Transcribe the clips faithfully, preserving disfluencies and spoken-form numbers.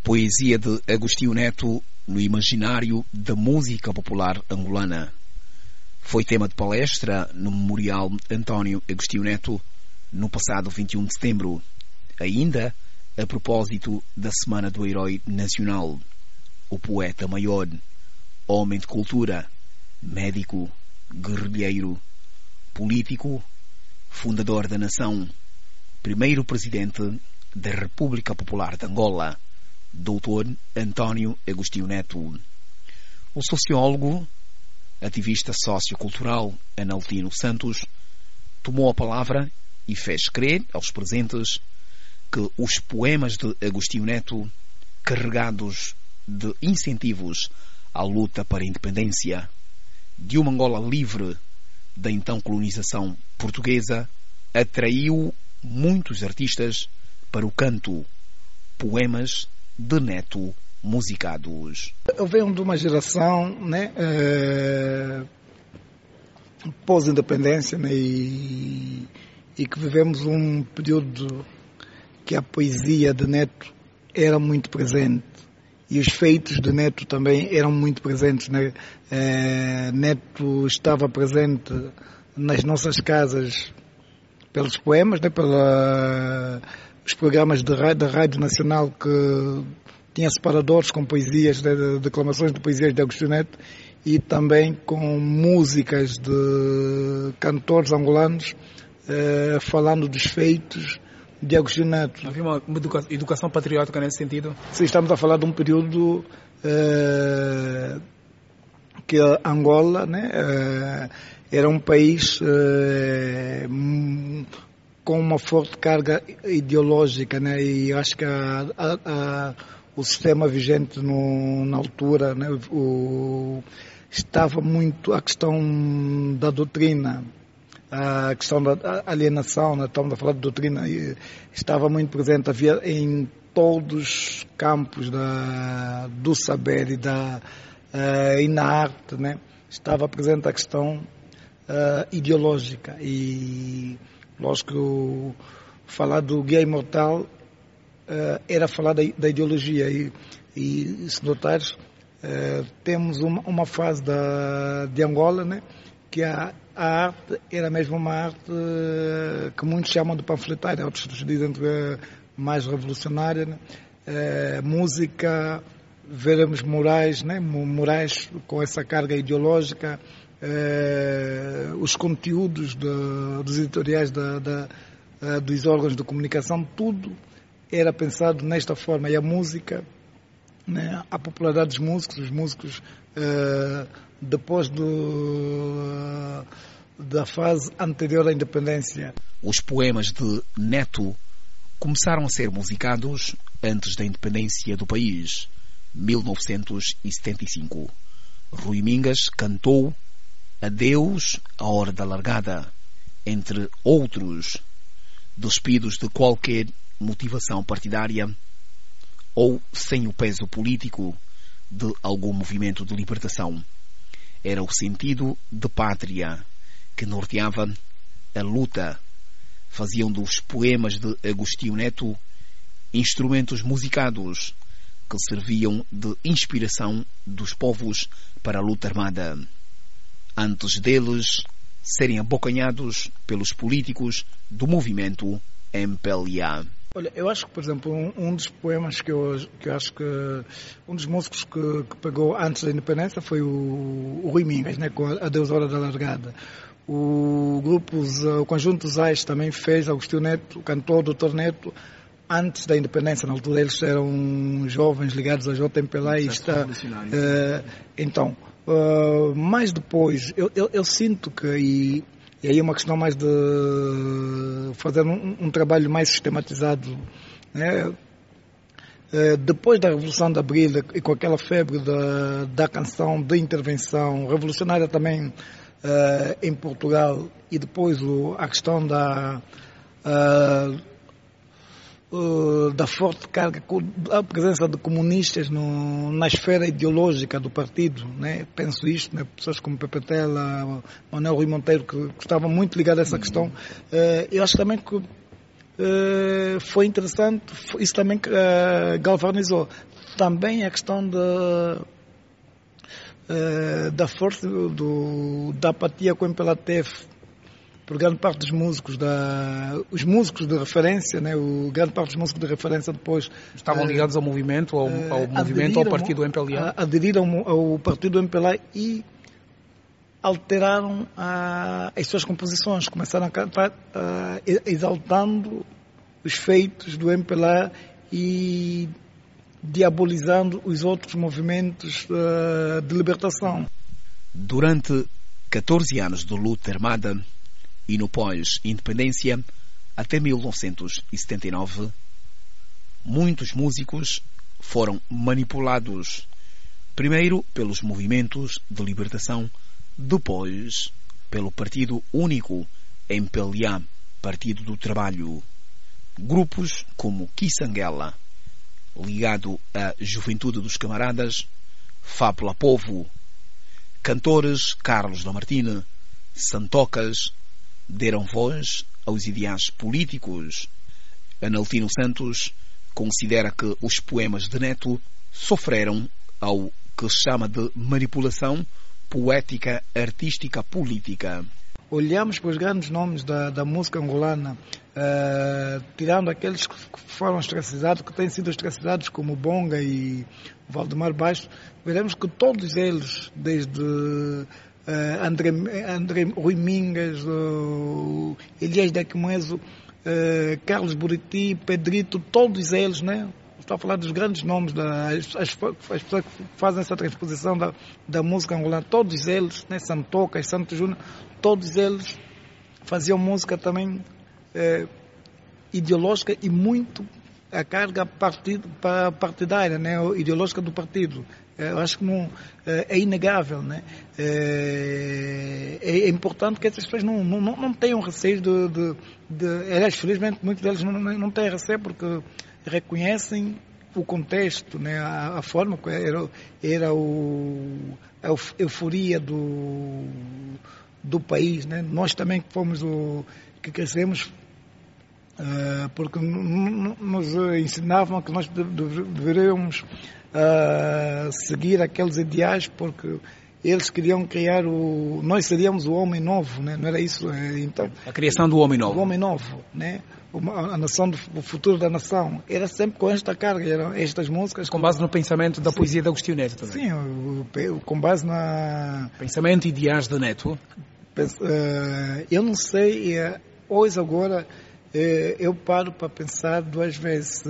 Poesia de Agostinho Neto no imaginário da música popular angolana. Foi tema de palestra no Memorial António Agostinho Neto no passado vinte e um de setembro, ainda a propósito da Semana do Herói Nacional. O poeta maior, homem de cultura, médico, guerrilheiro, político, fundador da nação, primeiro presidente da República Popular de Angola, doutor António Agostinho Neto. O sociólogo, ativista sociocultural Analtino Santos, tomou a palavra e fez crer aos presentes que os poemas de Agostinho Neto, carregados de incentivos à luta para a independência de uma Angola livre da então colonização portuguesa, atraiu muitos artistas para o canto. Poemas de Neto musicados. Eu venho de uma geração, né, é, pós-independência, né, e, e que vivemos um período que a poesia de Neto era muito presente e os feitos de Neto também eram muito presentes, né? É, Neto estava presente nas nossas casas pelos poemas, né, pela os programas de rádio, da Rádio Nacional, que tinha separadores com poesias, de, declamações de poesias de Agostinho Neto, e também com músicas de cantores angolanos eh, falando dos feitos de Agostinho Neto. Havia uma educa- educação patriótica nesse sentido? Sim, estamos a falar de um período eh, que Angola, né, eh, era um país eh, com uma forte carga ideológica, né? E acho que a, a, a, o sistema vigente no, na altura, né? o, estava muito a questão da doutrina, a questão da alienação, né? Estamos a falar de doutrina, e estava muito presente, havia em todos os campos da, do saber e, da, uh, e na arte, né? Estava presente a questão uh, ideológica. E lógico, falar do guia imortal uh, era falar da, da ideologia, e, e se notares, uh, temos uma, uma fase da, de Angola, né, que a, a arte era mesmo uma arte uh, que muitos chamam de panfletária, outros dizem que é mais revolucionária, né? Uh, música, veremos Moraes, né, Moraes com essa carga ideológica. Uh, os conteúdos de, dos editoriais da, da, uh, dos órgãos de comunicação, tudo era pensado nesta forma. E a música, né, a popularidade dos músicos, os músicos uh, depois do, uh, da fase anterior à independência. Os poemas de Neto começaram a ser musicados antes da independência do país, mil novecentos e setenta e cinco. Rui Mingas cantou Adeus à Hora da Largada, entre outros, despidos de qualquer motivação partidária ou sem o peso político de algum movimento de libertação. Era o sentido de pátria que norteava a luta. Faziam dos poemas de Agostinho Neto instrumentos musicados que serviam de inspiração dos povos para a luta armada, antes deles serem abocanhados pelos políticos do movimento M P L A. Olha, eu acho que, por exemplo, um, um dos poemas que eu, que eu acho que um dos músicos que, que pegou antes da independência foi o, o Rui Mingas, né, com Adeus Hora da Largada. O grupo, o conjunto Zais também fez Agostinho Neto, o cantor doutor Neto, antes da independência. Na altura eles eram jovens ligados à J M P L A e está, uh, então Uh, mas depois, eu, eu, eu sinto que, e, e aí é uma questão mais de fazer um, um trabalho mais sistematizado, né? Uh, depois da Revolução de Abril e com aquela febre da, da canção de intervenção revolucionária também uh, em Portugal, e depois o, a questão da uh, da forte carga, a presença de comunistas no, na esfera ideológica do partido, né? Penso isto, né? Pessoas como Pepe Tela, Manuel Rui Monteiro, que, que estavam muito ligados a essa questão. Uh, eu acho também que uh, foi interessante, isso também uh, galvanizou. Também a questão de, uh, da força, do, da apatia que o M P L A teve por grande parte dos músicos, da, os músicos de referência, né, o grande parte dos músicos de referência depois... Estavam ligados ao movimento, ao, ao movimento, ao partido do M P L A? Aderiram ao partido do M P L A e alteraram a, as suas composições, começaram a cantar uh, exaltando os feitos do M P L A e diabolizando os outros movimentos uh, de libertação. Durante catorze anos de luta armada e no pós-independência, até mil novecentos e setenta e nove, muitos músicos foram manipulados, primeiro pelos movimentos de libertação, depois pelo Partido Único M P L A, Partido do Trabalho. Grupos como Kisangela, ligado à Juventude dos Camaradas, Fábula Povo, cantores Carlos Lamartine, Santocas, deram voz aos ideais políticos. Analtino Santos considera que os poemas de Neto sofreram ao que chama de manipulação poética, artística, política. Olhamos para os grandes nomes da, da música angolana, uh, tirando aqueles que foram ostracizados, que têm sido ostracizados, como Bonga e Valdemar Baixo, veremos que todos eles, desde uh, André, André Rui Mingas, uh, Elias de Aquimoeso, uh, Carlos Buriti, Pedrito, todos eles, né? Estou a falar dos grandes nomes, da, as, as, as pessoas que fazem essa transposição da, da música angolana, todos eles, né, Santocas, Santos Júnior, todos eles faziam música também eh, ideológica e muito a carga partido, partidária, né, ideológica do partido. Eu acho que não, é inegável, né? É, é importante que essas pessoas não, não, não tenham receio de, de, de... Aliás, felizmente, muitos deles não, não têm receio porque reconhecem o contexto, né? a, a forma que era, era o, a euforia do, do país. Né? Nós também que fomos o, que crescemos, uh, porque nos ensinavam que nós deveríamos uh, seguir aqueles ideais, porque eles queriam criar o... Nós seríamos o homem novo, né? Não era isso? Então, a criação do homem novo. O homem novo, né? A nação, o futuro da nação. Era sempre com esta carga, eram estas músicas. Com base no pensamento da poesia de Agostinho Neto também. Sim, o, o, com base na... Pensamento e ideais de Neto. Eu não sei, hoje agora eu paro para pensar duas vezes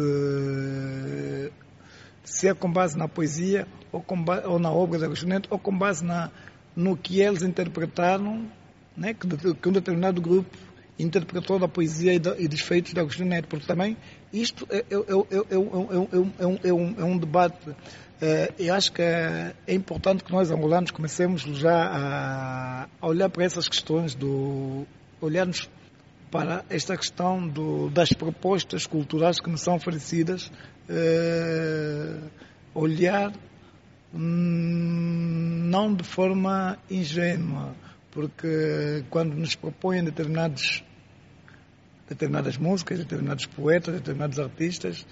se é com base na poesia ou, com base, ou na obra de Agostinho Neto ou com base na, no que eles interpretaram, né, que, que um determinado grupo interpretou da poesia e, da, e dos feitos de Agostinho Neto, porque também isto é, é, é, é, é, é, é, um, é um debate. Eu acho que é importante que nós angolanos comecemos já a, a olhar para essas questões, do, olharmos para esta questão do, das propostas culturais que nos são oferecidas, é, olhar hum, não de forma ingênua, porque quando nos propõem determinados, determinadas músicas, determinados poetas, determinados artistas,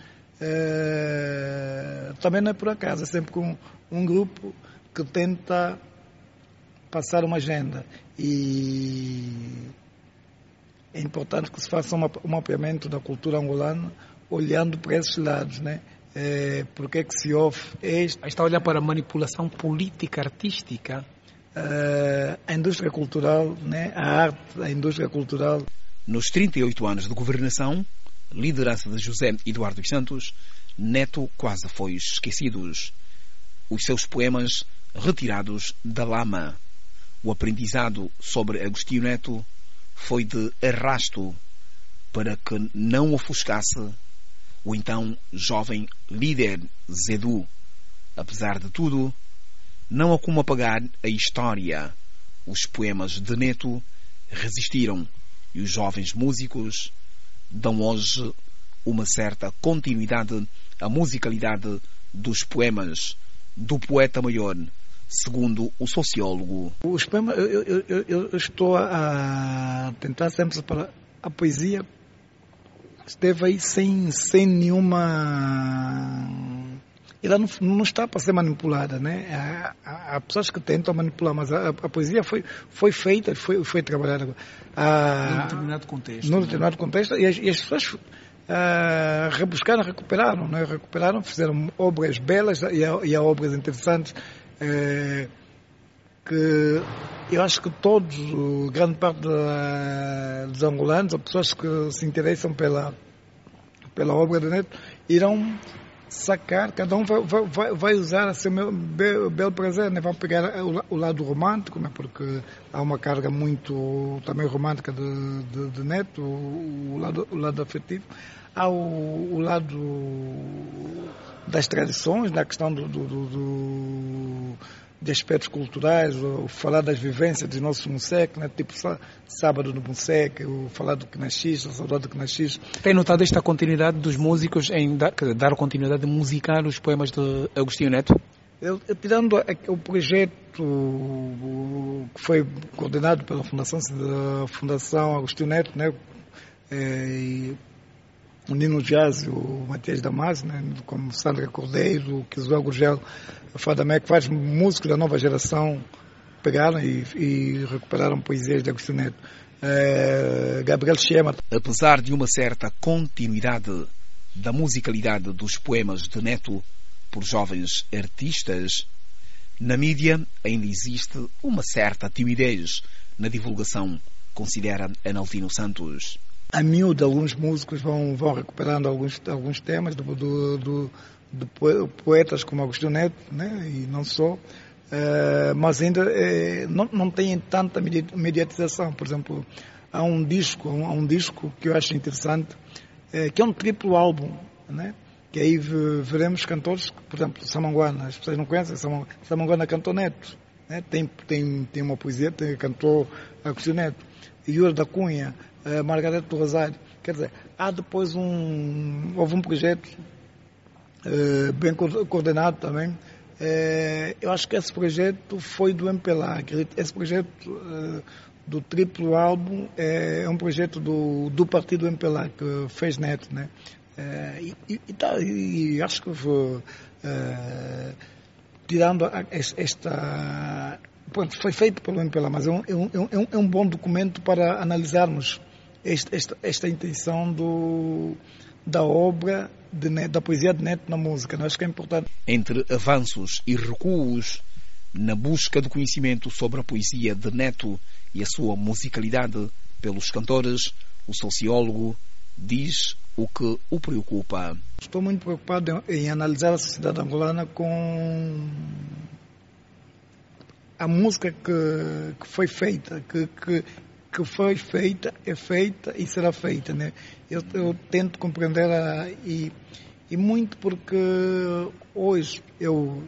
é, também não é por acaso, é sempre com um grupo que tenta passar uma agenda. E é importante que se faça um, um mapeamento da cultura angolana olhando para esses lados, né? É, porque é que se ouve este... Aí está a olhar para a manipulação política, artística. Uh, a indústria cultural, né? A arte, a indústria cultural. Nos trinta e oito anos de governação, liderança de José Eduardo dos Santos, Neto quase foi esquecido. Os seus poemas retirados da lama. O aprendizado sobre Agostinho Neto foi de arrasto para que não ofuscasse o então jovem líder Zedu. Apesar de tudo, não há como apagar a história. Os poemas de Neto resistiram e os jovens músicos dão hoje uma certa continuidade à musicalidade dos poemas do poeta maior, segundo o sociólogo. Os poemas, eu, eu, eu, eu estou a tentar sempre separar a poesia esteve aí sem, sem nenhuma... Ela não, não está para ser manipulada, né? Há, há, há pessoas que tentam manipular, mas a, a poesia foi, foi feita, foi, foi trabalhada. Há, num determinado contexto. Num determinado contexto, e as, e as pessoas uh, rebuscaram, recuperaram, né? Recuperaram, fizeram obras belas e há, e há obras interessantes. Uh, que eu acho que todos, grande parte da, dos angolanos, ou pessoas que se interessam pela, pela obra do Neto, irão sacar, cada um vai, vai, vai usar a seu belo, belo prazer, né? Vai pegar o, o lado romântico, né? Porque há uma carga muito também romântica de, de, de Neto, o, o, lado, o lado afetivo, há o, o lado das tradições, da questão do, do, do, do de aspectos culturais, ou falar das vivências dos nossos Museque, né? Tipo sábado no Museque, o falar do Knaxis, a saudade do Knaxis. Tem notado esta continuidade dos músicos em dar, dar continuidade de musicar os poemas de Agostinho Neto? Eu, eu, tirando o projeto que foi coordenado pela Fundação, da Fundação Agostinho Neto, né? É, o Nino Jazz, o Matias Damasio, né? Como Sandra Cordeiro, o Kizuá Gurgel, a Fada Mec, vários músicos da nova geração pegaram e, e recuperaram poesias de Agostinho Neto. É, Gabriel Chema. Apesar de uma certa continuidade da musicalidade dos poemas de Neto por jovens artistas, na mídia ainda existe uma certa timidez na divulgação, considera Analvino Santos. A miúdo, alguns músicos vão, vão recuperando alguns, alguns temas do, do, do, de poetas como Agostinho Neto, né? E não só, uh, mas ainda uh, não, não têm tanta mediatização. Por exemplo, há um disco, há um disco que eu acho interessante, uh, que é um triplo álbum, né? Que aí veremos cantores, por exemplo, Samanguana, as pessoas não conhecem, Samanguana cantou Neto, né? tem, tem, tem uma poesia, tem, cantou Agostinho Neto, Yuri da Cunha, Uh, Margarete do Rosário. Quer dizer, há depois um... Houve um projeto uh, bem coordenado também. Uh, eu acho que esse projeto foi do M P L A. Esse projeto uh, do triplo álbum é um projeto do, do partido M P L A que fez Neto, né? Uh, e, e, tá, e acho que foi, uh, tirando esta... Foi feito pelo M P L A, mas é um, é um, é um bom documento para analisarmos Esta, esta, esta intenção do, da obra, de Neto, da poesia de Neto na música. Acho que é importante. Entre avanços e recuos, na busca do conhecimento sobre a poesia de Neto e a sua musicalidade pelos cantores, o sociólogo diz o que o preocupa. Estou muito preocupado em, em analisar a sociedade angolana com a música que, que foi feita, que, que que foi feita, é feita e será feita, né? Eu, eu tento compreender a, e, e muito porque hoje eu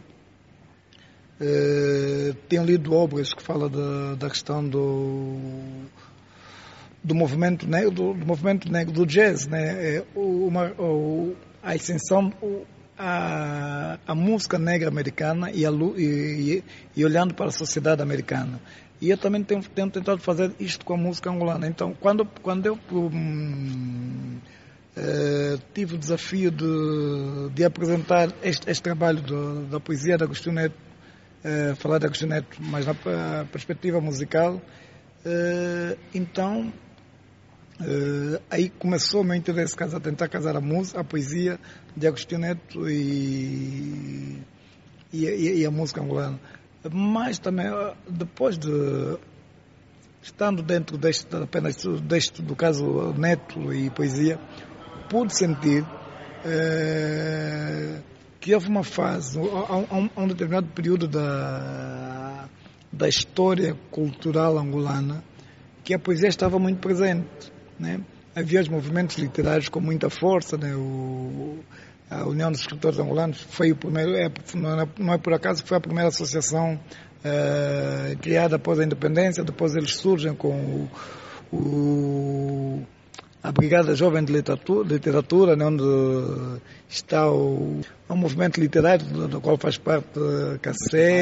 eh, tenho lido obras que falam da, da questão do, do movimento negro, do, do movimento negro do jazz, né? É, uma, o, a extensão, a, a música negra americana e, a, e, e olhando para a sociedade americana. E eu também tenho, tenho tentado fazer isto com a música angolana. Então, quando, quando eu hum, eh, tive o desafio de, de apresentar este, este trabalho do, da poesia de Agostinho Neto, eh, falar de Agostinho Neto, mas na perspectiva musical, eh, então, eh, aí começou o meu interesse a tentar casar a música, a poesia de Agostinho Neto e, e, e, e a música angolana. Mas também, depois de, estando dentro deste, apenas deste, do caso Neto e poesia, pude sentir eh, que houve uma fase, há um, um determinado período da, da história cultural angolana, que a poesia estava muito presente, né? Havia os movimentos literários com muita força, né? O, a União dos Escritores Angolanos foi o primeiro, é, não é por acaso que foi a primeira associação uh, criada após a independência. Depois eles surgem com o, o, a Brigada Jovem de Literatura, literatura né, onde está o, o movimento literário do, do qual faz parte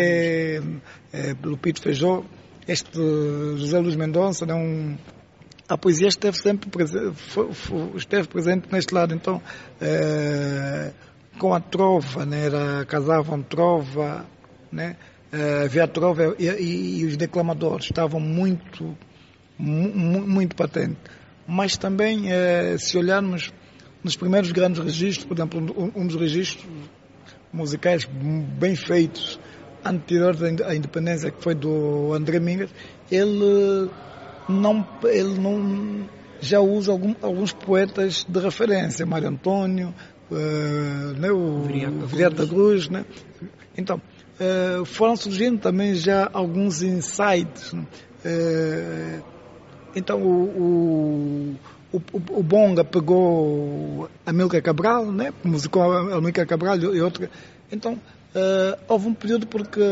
Cassé, é, Lupito Feijó, este José Luís Mendonça, né, um, a poesia esteve sempre presente, foi, foi, esteve presente neste lado. Então, eh, com a trova, né, era, casavam trova, né, eh, havia a trova e, e, e os declamadores estavam muito, mu, muito patentes. Mas também, eh, se olharmos nos primeiros grandes registros, por exemplo, um, um dos registros musicais bem feitos anteriores à independência, que foi do André Mingas, ele não, ele não já usa algum, alguns poetas de referência, Mário Antônio, uh, né, o Viriato da Cruz, né? Então, uh, foram surgindo também já alguns insights, né? uh, então o, o, o, o Bonga pegou Amílcar Cabral, né? Musicou Amílcar Cabral e outra. Então, uh, houve um período porque,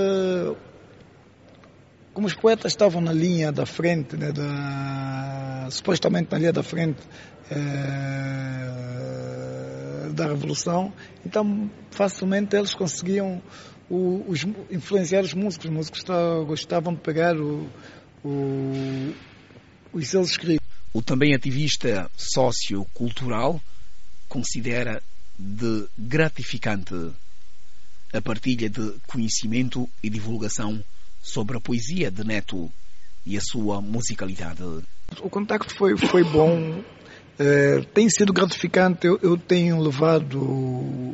como os poetas estavam na linha da frente, né, da, supostamente na linha da frente uh, da Revolução, então facilmente eles conseguiam o, os, influenciar os músicos. Os músicos gostavam de pegar o, o, os seus escritos. O também ativista sociocultural considera de gratificante a partilha de conhecimento e divulgação sobre a poesia de Neto e a sua musicalidade. O contacto foi, foi bom, é, tem sido gratificante. Eu, eu tenho levado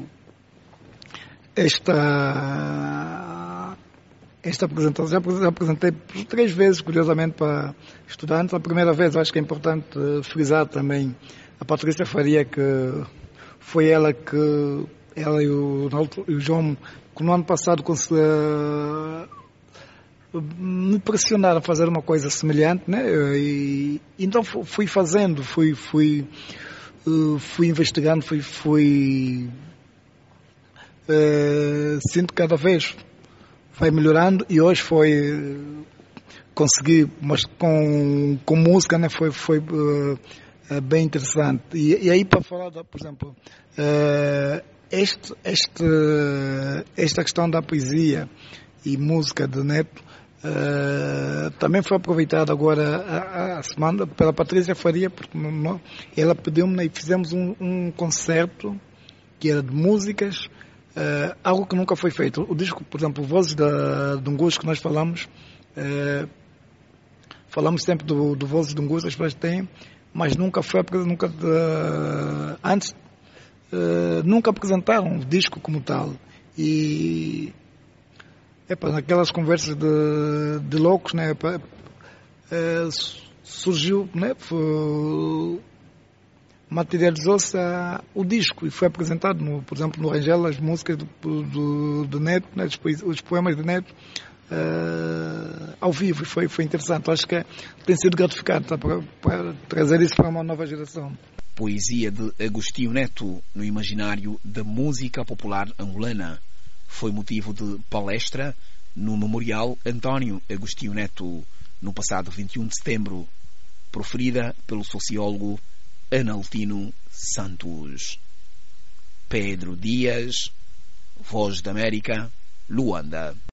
esta, esta apresentação, já apresentei por três vezes, curiosamente, para estudantes. A primeira vez, acho que é importante frisar também a Patrícia Faria, que foi ela que ela e o, o João, que no ano passado conseguiram, me pressionaram a fazer uma coisa semelhante, né? E então fui fazendo, fui, fui, fui investigando, fui, fui uh, sinto que cada vez vai melhorando, e hoje foi consegui, mas com, com música, né? Foi, foi uh, bem interessante. E, e aí, para falar, da, por exemplo, uh, Este, este, esta questão da poesia e música de Neto uh, também foi aproveitada agora a, a semana pela Patrícia Faria, porque não, ela pediu-me e fizemos um, um concerto que era de músicas, uh, algo que nunca foi feito. O disco, por exemplo, Vozes da, de Ungus, que nós falamos, uh, falamos sempre do, do Vozes de Ungus, as pessoas têm, mas nunca foi, nunca uh, antes Uh, nunca apresentaram um disco como tal. E epa, naquelas conversas de, de loucos, né, epa, uh, surgiu, né, foi, materializou-se a, o disco e foi apresentado, no, por exemplo, no Rangel, as músicas do, do, do Neto, né, os poemas do Neto uh, ao vivo, e foi, foi interessante. Acho que é, tem sido gratificante, tá, para, para trazer isso para uma nova geração. Poesia de Agostinho Neto no imaginário da música popular angolana foi motivo de palestra no Memorial António Agostinho Neto no passado vinte e um de setembro, proferida pelo sociólogo Analtino Santos. Pedro Dias, Voz da América, Luanda.